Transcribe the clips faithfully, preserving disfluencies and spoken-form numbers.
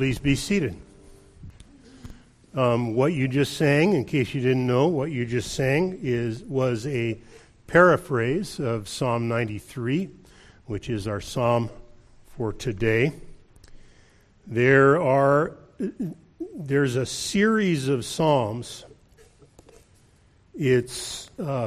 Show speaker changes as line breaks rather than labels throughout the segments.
Please be seated. Um, what you just sang, in case you didn't know, what you just sang is was a paraphrase of Psalm ninety-three, which is our psalm for today. There are there's a series of psalms. It's uh,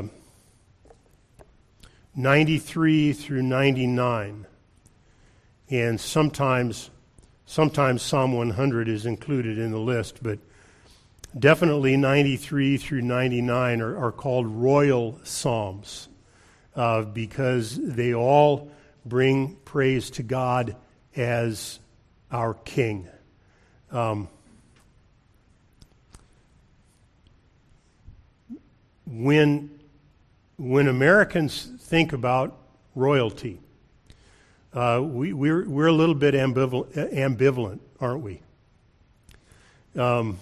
ninety-three through ninety-nine, and sometimes sometimes Psalm one hundred is included in the list, but definitely ninety-three through ninety-nine are, are called royal psalms uh, because they all bring praise to God as our King. Um, when when Americans think about royalty, uh, we, we're we're a little bit ambivalent, ambivalent, aren't we? Um,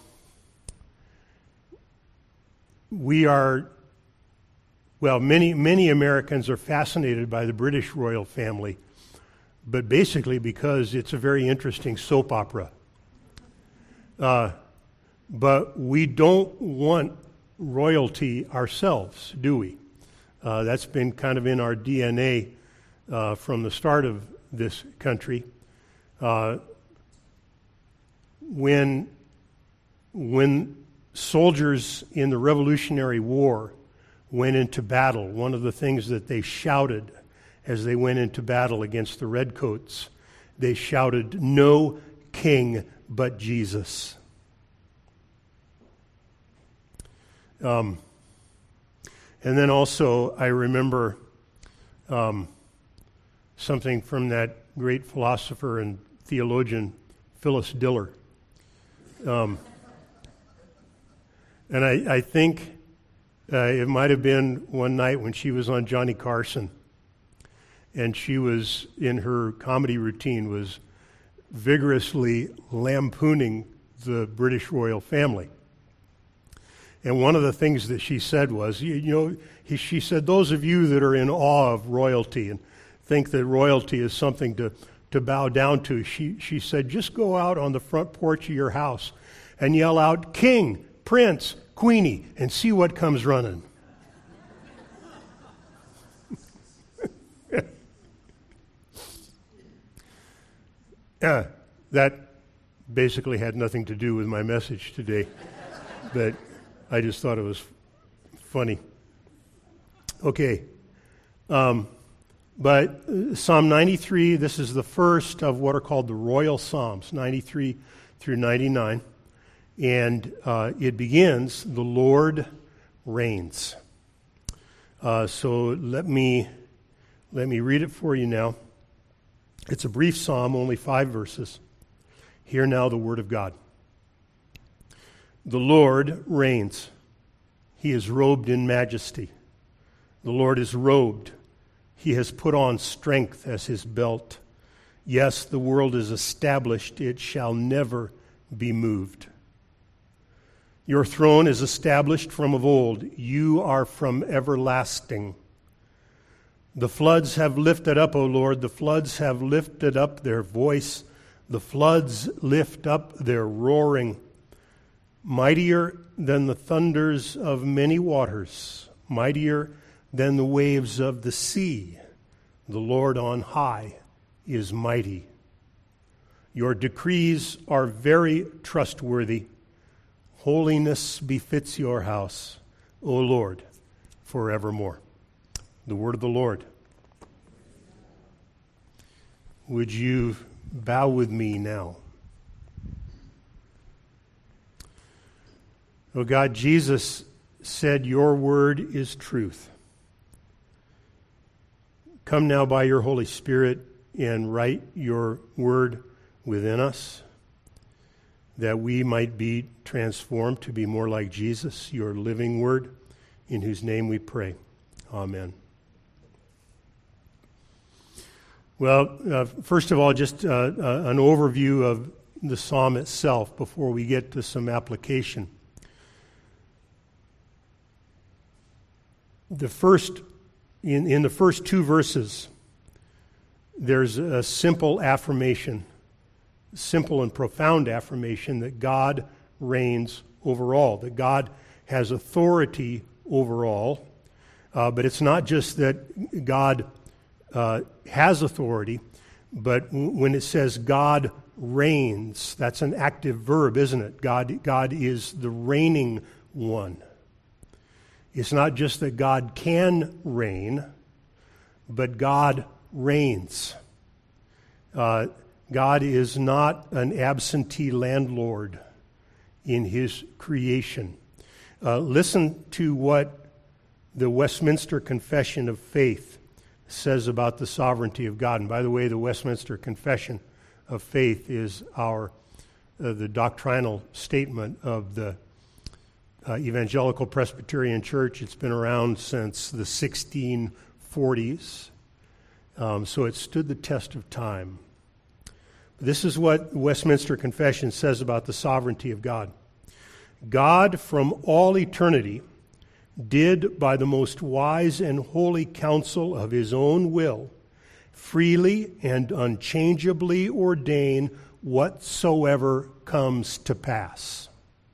we are. Well, many many Americans are fascinated by the British royal family, but basically because it's a very interesting soap opera. Uh, but we don't want royalty ourselves, do we? Uh, that's been kind of in our D N A uh, from the start of this country. Uh, when when soldiers in the Revolutionary War went into battle, one of the things that they shouted as they went into battle against the Redcoats, they shouted, "No king but Jesus." Um, and then also I remember um, something from that great philosopher and theologian Phyllis Diller. Um, and I, I think uh, it might have been one night when she was on Johnny Carson, and she was, in her comedy routine, was vigorously lampooning the British royal family. And one of the things that she said was, you, you know, he, she said, those of you that are in awe of royalty and think that royalty is something to, to bow down to, she, she said, just go out on the front porch of your house and yell out, "King, Prince, Queenie," and see what comes running. uh, that basically had nothing to do with my message today, but I just thought it was funny. Okay. Um, but Psalm ninety-three, this is the first of what are called the royal psalms, ninety-three through ninety-nine. And uh, it begins, "The Lord reigns." Uh, so let me, let me read it for you now. It's a brief psalm, only five verses. Hear now the word of God. The Lord reigns. He is robed in majesty. The Lord is robed. He has put on strength as his belt. Yes, the world is established. It shall never be moved. Your throne is established from of old. You are from everlasting. The floods have lifted up, O Lord. The floods have lifted up their voice. The floods lift up their roaring. Mightier than the thunders of many waters, mightier than the waves of the sea, the Lord on high is mighty. Your decrees are very trustworthy. Holiness befits your house, O Lord, forevermore. The word of the Lord. Would you bow with me now? Oh God, Jesus said, "Your word is truth." Come now by your Holy Spirit and write your word within us, that we might be transformed to be more like Jesus, your living word, in whose name we pray. Amen. Well, uh, first of all, just uh, uh, an overview of the psalm itself before we get to some application. The first, in, in the first two verses, there's a simple affirmation simple and profound affirmation that God reigns over all, that God has authority over all. Uh, but it's not just that God uh, has authority, but w- when it says God reigns, that's an active verb, isn't it? God, God is the reigning one. It's not just that God can reign, but God reigns. Uh, God is not an absentee landlord in his creation. Uh, listen to what the Westminster Confession of Faith says about the sovereignty of God. And by the way, the Westminster Confession of Faith is our uh, the doctrinal statement of the uh, Evangelical Presbyterian Church. It's been around since the sixteen forties, um, so it stood the test of time. This is what Westminster Confession says about the sovereignty of God. God from all eternity did by the most wise and holy counsel of his own will freely and unchangeably ordain whatsoever comes to pass.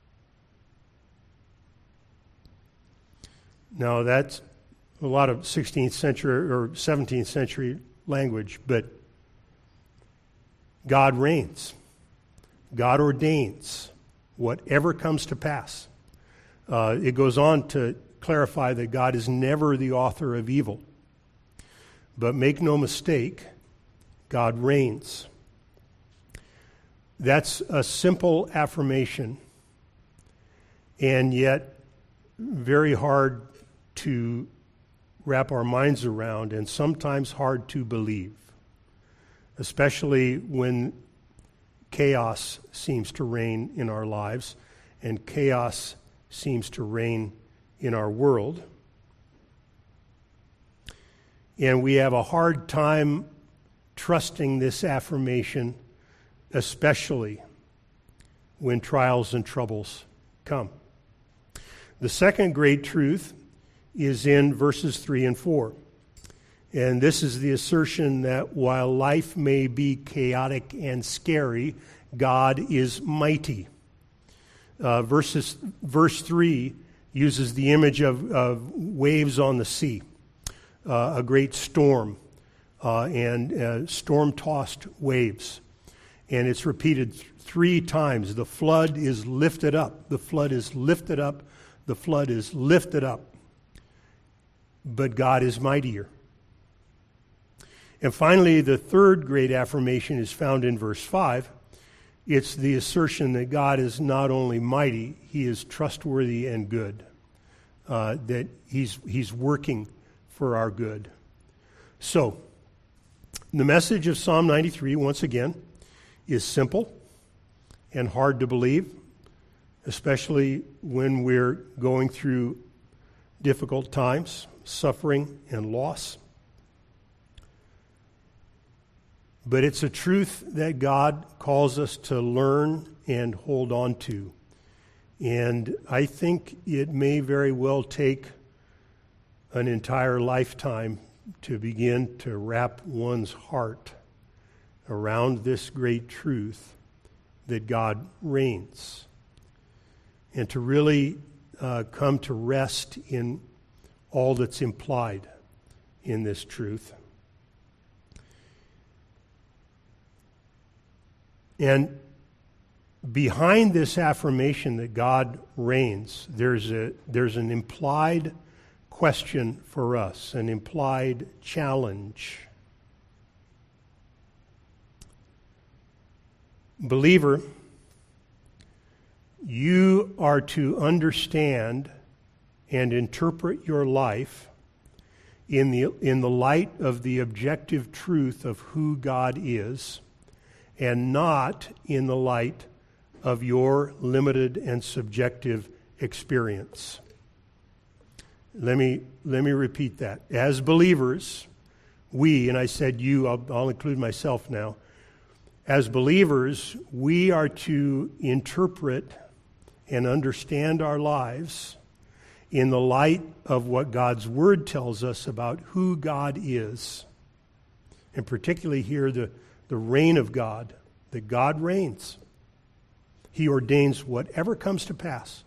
Now that's a lot of sixteenth century or seventeenth century language, but God reigns. God ordains whatever comes to pass. Uh, it goes on to clarify that God is never the author of evil. But make no mistake, God reigns. That's a simple affirmation, and yet very hard to wrap our minds around, and sometimes hard to believe, especially when chaos seems to reign in our lives, and chaos seems to reign in our world. And we have a hard time trusting this affirmation, especially when trials and troubles come. The second great truth is in verses three and four. And this is the assertion that while life may be chaotic and scary, God is mighty. Uh, verses, verse three uses the image of, of waves on the sea, uh, a great storm, uh, and uh, storm-tossed waves. And it's repeated th- three times. The flood is lifted up. The flood is lifted up. The flood is lifted up. But God is mightier. And finally, the third great affirmation is found in verse five. It's the assertion that God is not only mighty, he is trustworthy and good, uh, that he's, he's working for our good. So, the message of Psalm ninety-three, once again, is simple and hard to believe, especially when we're going through difficult times, suffering and loss. But it's a truth that God calls us to learn and hold on to. And I think it may very well take an entire lifetime to begin to wrap one's heart around this great truth that God reigns, and to really uh, come to rest in all that's implied in this truth. And behind this affirmation that God reigns, there's a there's an implied question for us, an implied challenge. Believer, you are to understand and interpret your life in the in the light of the objective truth of who God is, and not in the light of your limited and subjective experience. Let me let me repeat that. As believers, we, and I said you, I'll, I'll include myself now. As believers, we are to interpret and understand our lives in the light of what God's Word tells us about who God is, and particularly here the, the reign of God that God reigns. He ordains whatever comes to pass.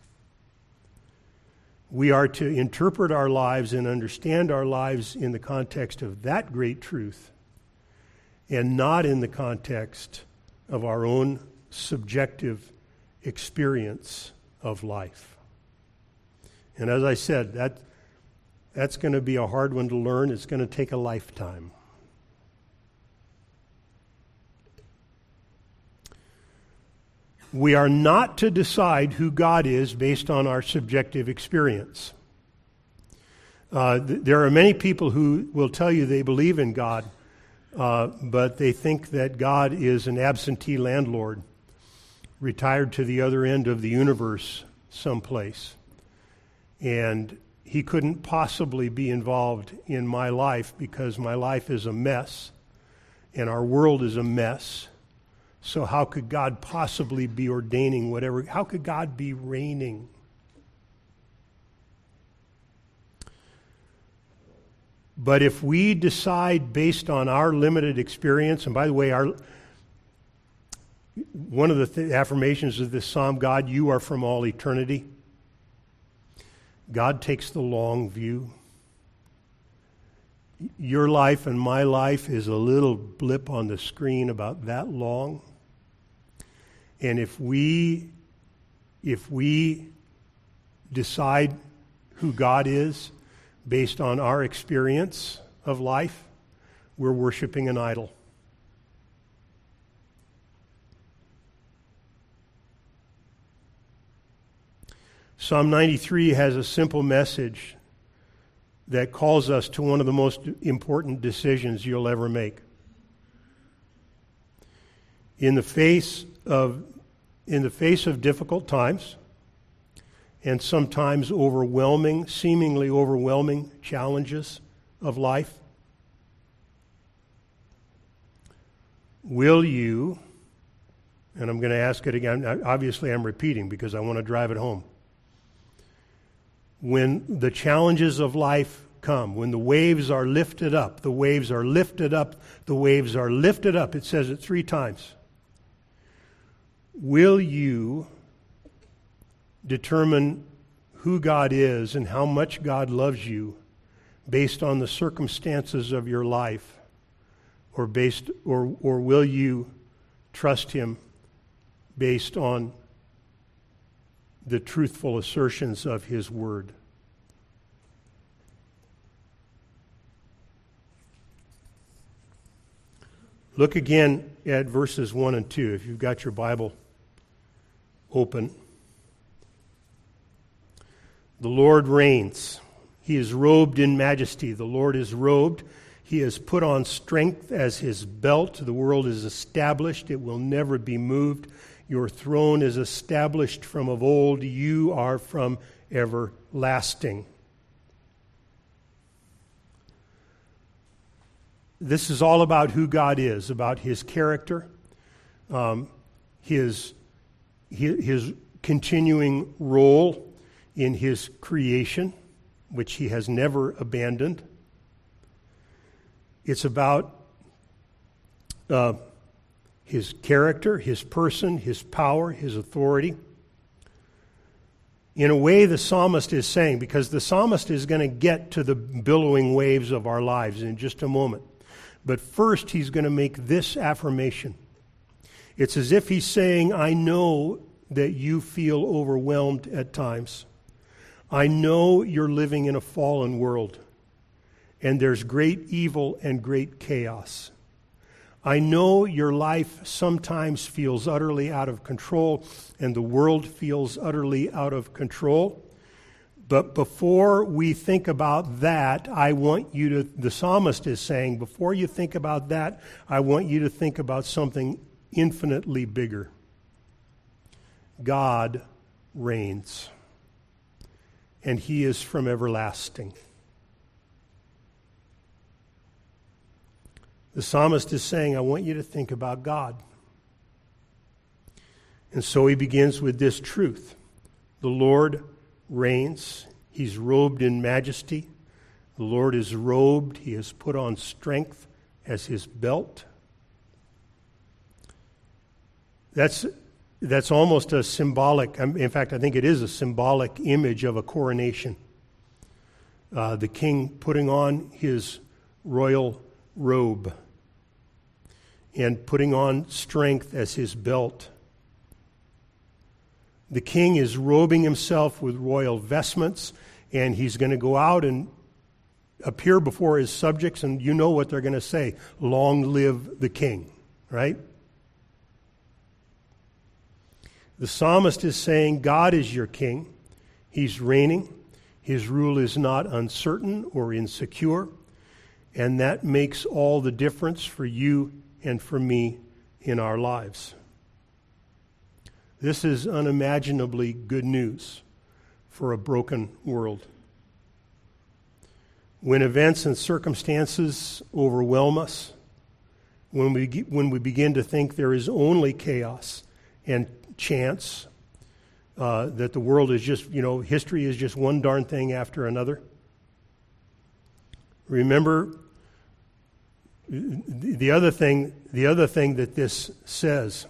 We are to interpret our lives and understand our lives in the context of that great truth, and not in the context of our own subjective experience of life. And as I said, that that's going to be a hard one to learn. It's going to take a lifetime. We are not to decide who God is based on our subjective experience. Uh, th- there are many people who will tell you they believe in God, uh, but they think that God is an absentee landlord, retired to the other end of the universe someplace. And he couldn't possibly be involved in my life because my life is a mess and our world is a mess. So how could God possibly be ordaining whatever? How could God be reigning? But if we decide based on our limited experience, and by the way, our one of the th- affirmations of this psalm, God, you are from all eternity. God takes the long view. Your life and my life is a little blip on the screen about that long. And if we if we decide who God is based on our experience of life, we're worshiping an idol. Psalm ninety-three has a simple message that calls us to one of the most important decisions you'll ever make. In the face of in the face of difficult times and sometimes overwhelming, seemingly overwhelming challenges of life, will you, and I'm going to ask it again, obviously I'm repeating because I want to drive it home. When the challenges of life come, when the waves are lifted up, the waves are lifted up, the waves are lifted up, it says it three times. Will you determine who God is and how much God loves you based on the circumstances of your life, or based or or will you trust him based on the truthful assertions of his word? Look again at verses one and two if you've got your Bible open. The Lord reigns. He is robed in majesty. The Lord is robed. He has put on strength as his belt. The world is established. It will never be moved. Your throne is established from of old. You are from everlasting. This is all about who God is, about his character, um, his, his, his continuing role in his creation, which he has never abandoned. It's about uh, his character, his person, his power, his authority. In a way, the psalmist is saying, because the psalmist is going to get to the billowing waves of our lives in just a moment. But first, he's going to make this affirmation. It's as if he's saying, I know that you feel overwhelmed at times. I know you're living in a fallen world, and there's great evil and great chaos. I know your life sometimes feels utterly out of control, and the world feels utterly out of control. But before we think about that, I want you to, the psalmist is saying, before you think about that, I want you to think about something infinitely bigger. God reigns, and he is from everlasting. The psalmist is saying, I want you to think about God. And so he begins with this truth. The Lord reigns. He's robed in majesty. The Lord is robed. He has put on strength as his belt. That's that's almost a symbolic, in fact, I think it is a symbolic image of a coronation. Uh, the king putting on his royal robe and putting on strength as his belt. The king is robing himself with royal vestments, and he's going to go out and appear before his subjects, and you know what they're going to say: long live the king, right? The psalmist is saying, God is your king. He's reigning. His rule is not uncertain or insecure, and that makes all the difference for you and for me in our lives. This is unimaginably good news for a broken world. When events and circumstances overwhelm us, when we when we begin to think there is only chaos and chance, uh, that the world is just, you know, history is just one darn thing after another, remember the other thing, the other thing that this says,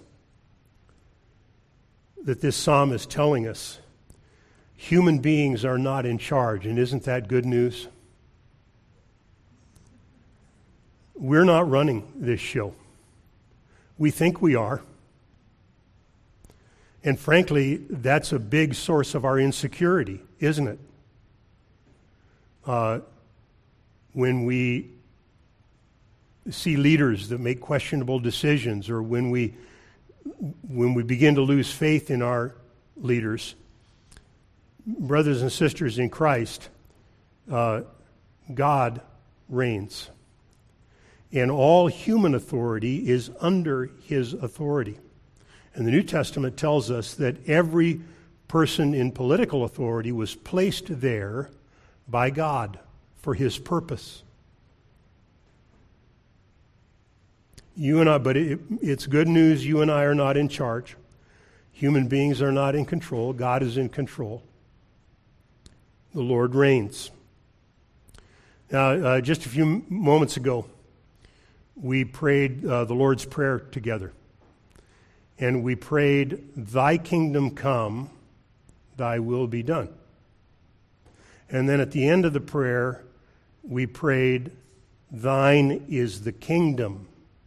that this psalm is telling us: human beings are not in charge. And isn't that good news? We're not running this show. We think we are. And frankly, that's a big source of our insecurity, isn't it? Uh, when we see leaders that make questionable decisions, or when we when we begin to lose faith in our leaders, brothers and sisters in Christ, uh, God reigns. And all human authority is under his authority. And the New Testament tells us that every person in political authority was placed there by God for his purpose. You and I, but it, it's good news, you and I are not in charge. Human beings are not in control. God is in control. The Lord reigns. Now, uh, just a few moments ago, we prayed uh, the Lord's Prayer together. And we prayed, "Thy kingdom come, thy will be done." And then at the end of the prayer, we prayed, "Thine is the kingdom."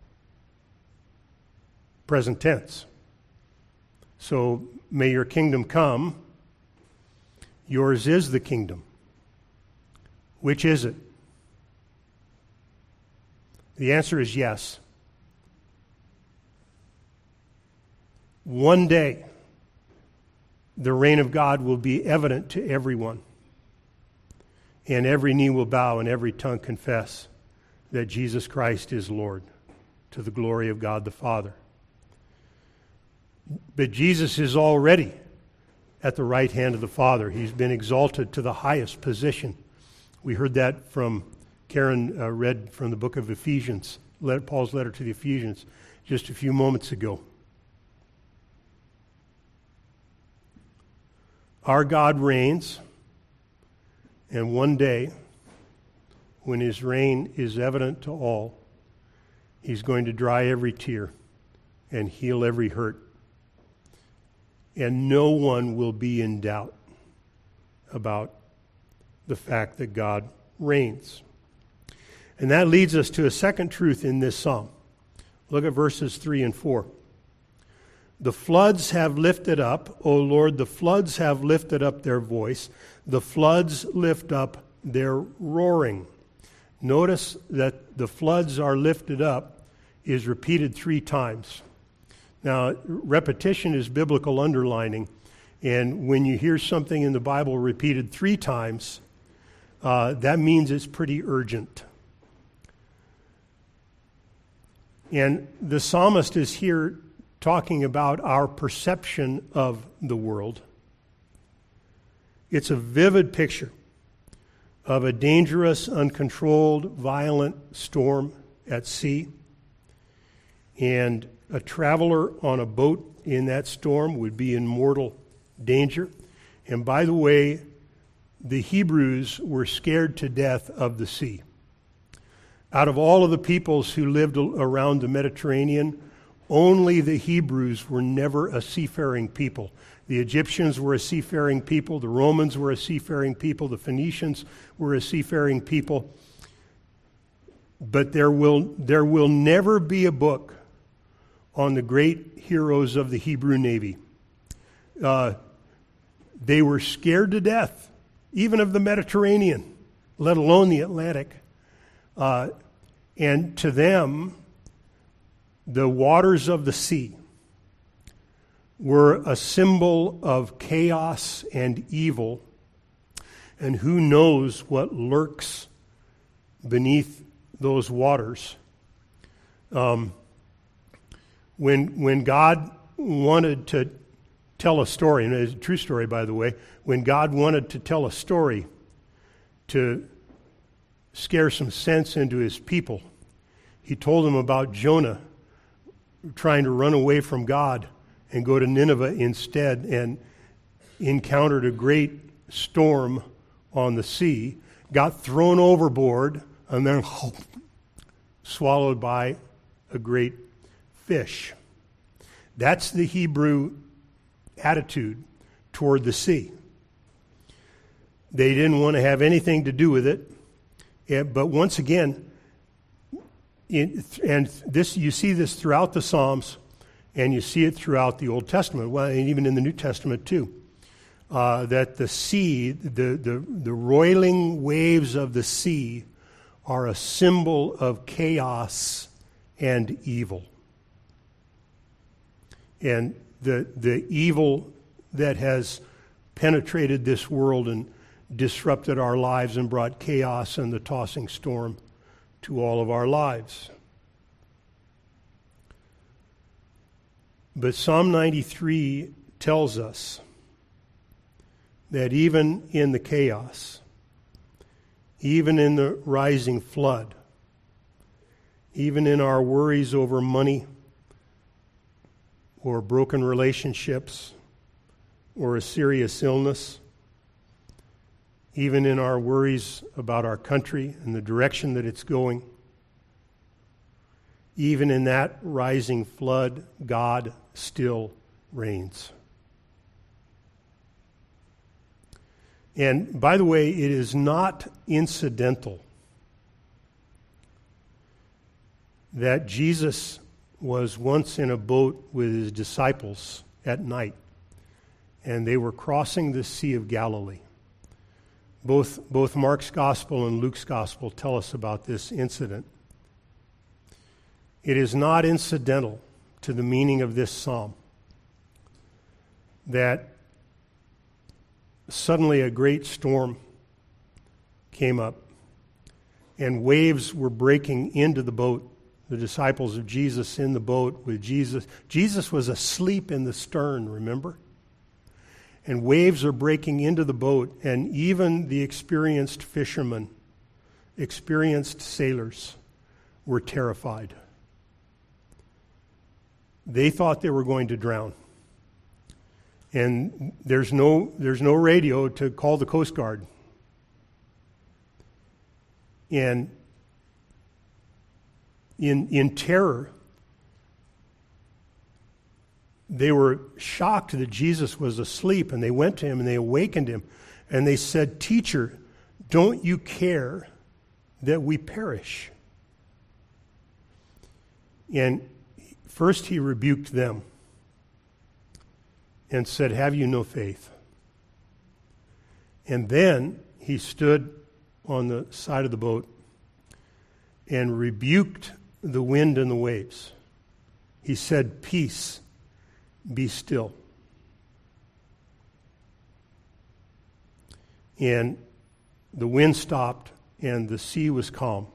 Present tense. So, may your kingdom come. Yours is the kingdom. Which is it? The answer is yes. One day, the reign of God will be evident to everyone, and every knee will bow and every tongue confess that Jesus Christ is Lord, to the glory of God the Father. But Jesus is already at the right hand of the Father. He's been exalted to the highest position. We heard that from Karen, uh, read from the book of Ephesians, Paul's letter to the Ephesians, just a few moments ago. Our God reigns, and one day, when his reign is evident to all, he's going to dry every tear and heal every hurt. And no one will be in doubt about the fact that God reigns. And that leads us to a second truth in this psalm. Look at verses three and four. The floods have lifted up, O Lord, the floods have lifted up their voice. The floods lift up their roaring. Notice that the floods are lifted up is repeated three times. Now, repetition is biblical underlining, and when you hear something in the Bible repeated three times, uh, that means it's pretty urgent. And the psalmist is here talking about our perception of the world. It's a vivid picture of a dangerous, uncontrolled, violent storm at sea. And a traveler on a boat in that storm would be in mortal danger. And by the way, the Hebrews were scared to death of the sea. Out of all of the peoples who lived around the Mediterranean Only the Hebrews were never a seafaring people. The Egyptians were a seafaring people. The Romans were a seafaring people. The Phoenicians were a seafaring people. But there will, there will never be a book on the great heroes of the Hebrew Navy. Uh, they were scared to death, even of the Mediterranean, let alone the Atlantic. Uh, and to them, the waters of the sea were a symbol of chaos and evil, and who knows what lurks beneath those waters. Um, when when God wanted to tell a story, and it's a true story, by the way, when God wanted to tell a story to scare some sense into his people, he told them about Jonah trying to run away from God and go to Nineveh instead, and encountered a great storm on the sea, got thrown overboard, and then swallowed by a great fish. That's the Hebrew attitude toward the sea. They didn't want to have anything to do with it. But once again, in, and this you see this throughout the Psalms, and you see it throughout the Old Testament, well, and even in the New Testament too, uh, that the sea, the, the, the roiling waves of the sea are a symbol of chaos and evil. And the, the evil that has penetrated this world and disrupted our lives and brought chaos and the tossing storm to all of our lives. But Psalm ninety-three tells us that even in the chaos, even in the rising flood, even in our worries over money or broken relationships or a serious illness, even in our worries about our country and the direction that it's going, even in that rising flood, God still reigns. And by the way, it is not incidental that Jesus was once in a boat with his disciples at night, and they were crossing the Sea of Galilee. Both, both Mark's Gospel and Luke's Gospel tell us about this incident. It is not incidental to the meaning of this psalm that suddenly a great storm came up and waves were breaking into the boat, the disciples of Jesus in the boat with Jesus. Jesus was asleep in the stern, remember? And waves are breaking into the boat, and even the experienced fishermen, experienced sailors, were terrified. They thought they were going to drown. And there's no there's no radio to call the Coast Guard. And in in terror, they were shocked that Jesus was asleep, and they went to him and they awakened him, and they said, "Teacher, don't you care that we perish?" And first he rebuked them and said, "Have you no faith?" And then he stood on the side of the boat and rebuked the wind and the waves. He said, "Peace, be still." And the wind stopped and the sea was calm.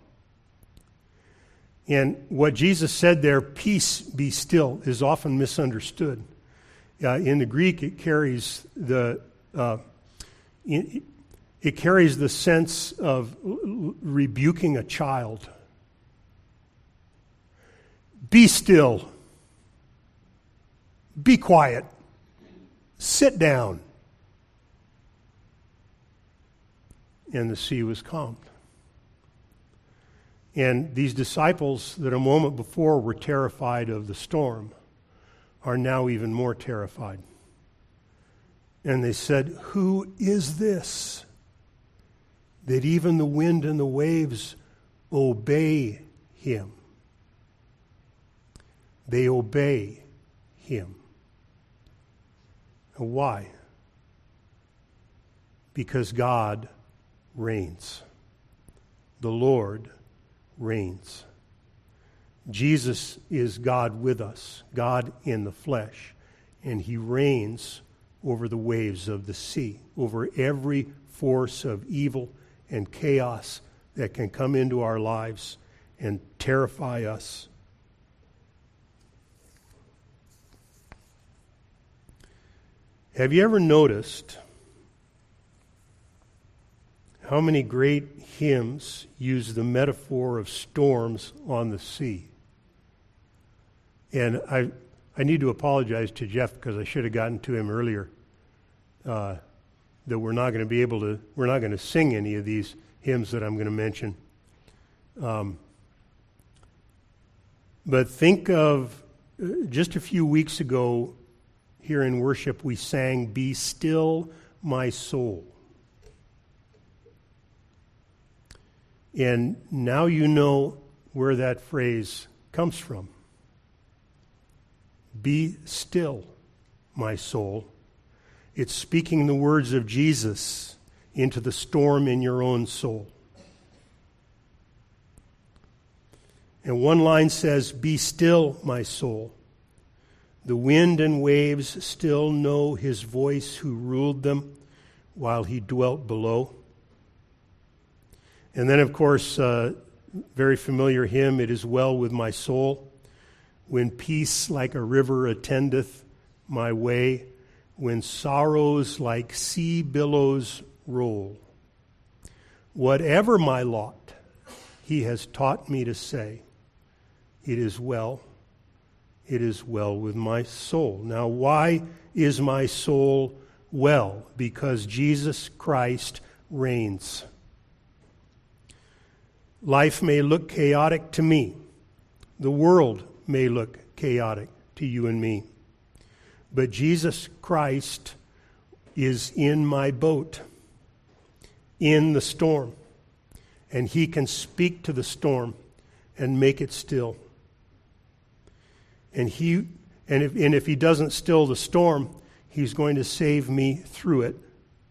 And what Jesus said there, "Peace, be still," is often misunderstood. Uh, in the Greek, it carries the uh, it, it carries the sense of l- rebuking a child. Be still. Be quiet. Sit down. And the sea was calmed. And these disciples that a moment before were terrified of the storm are now even more terrified. And they said, "Who is this that even the wind and the waves obey him?" They obey him. And why? Because God reigns. The Lord reigns. Jesus is God with us, God in the flesh, and he reigns over the waves of the sea, over every force of evil and chaos that can come into our lives and terrify us. Have you ever noticed how many great hymns use the metaphor of storms on the sea? And I I need to apologize to Jeff because I should have gotten to him earlier. Uh, that we're not going to be able to, we're not going to sing any of these hymns that I'm going to mention. Um, but think of uh, just a few weeks ago here in worship, we sang, "Be Still My Soul." And now you know where that phrase comes from. Be still, my soul. It's speaking the words of Jesus into the storm in your own soul. And one line says, "Be still, my soul. The wind and waves still know his voice who ruled them while he dwelt below." And then, of course, uh, very familiar hymn, "It is well with my soul. When peace like a river attendeth my way, when sorrows like sea billows roll. Whatever my lot, he has taught me to say, it is well, it is well with my soul." Now, why is my soul well? Because Jesus Christ reigns. Life may look chaotic to me. The world may look chaotic to you and me. But Jesus Christ is in my boat, in the storm, and he can speak to the storm and make it still. And he and if and if he doesn't still the storm, he's going to save me through it.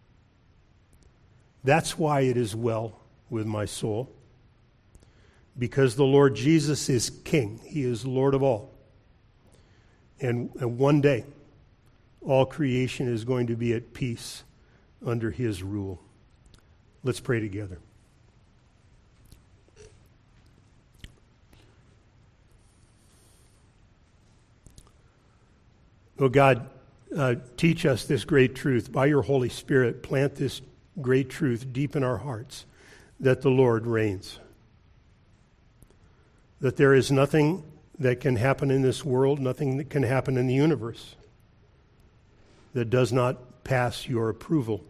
That's why it is well with my soul. Because the Lord Jesus is King. He is Lord of all. And, and one day, all creation is going to be at peace under his rule. Let's pray together. Oh God, uh, teach us this great truth. By your Holy Spirit, plant this great truth deep in our hearts, that the Lord reigns. That there is nothing that can happen in this world, nothing that can happen in the universe that does not pass your approval.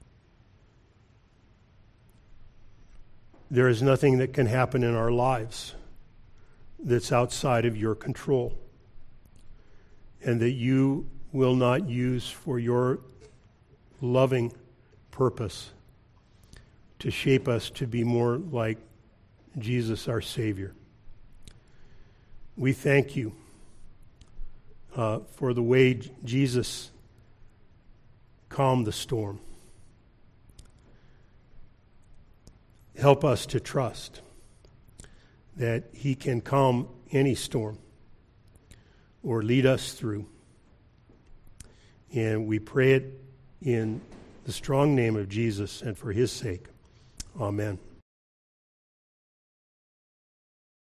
There is nothing that can happen in our lives that's outside of your control, and that you will not use for your loving purpose to shape us to be more like Jesus, our Savior. We thank you uh, for the way J- Jesus calmed the storm. Help us to trust that he can calm any storm or lead us through. And we pray it in the strong name of Jesus and for his sake. Amen.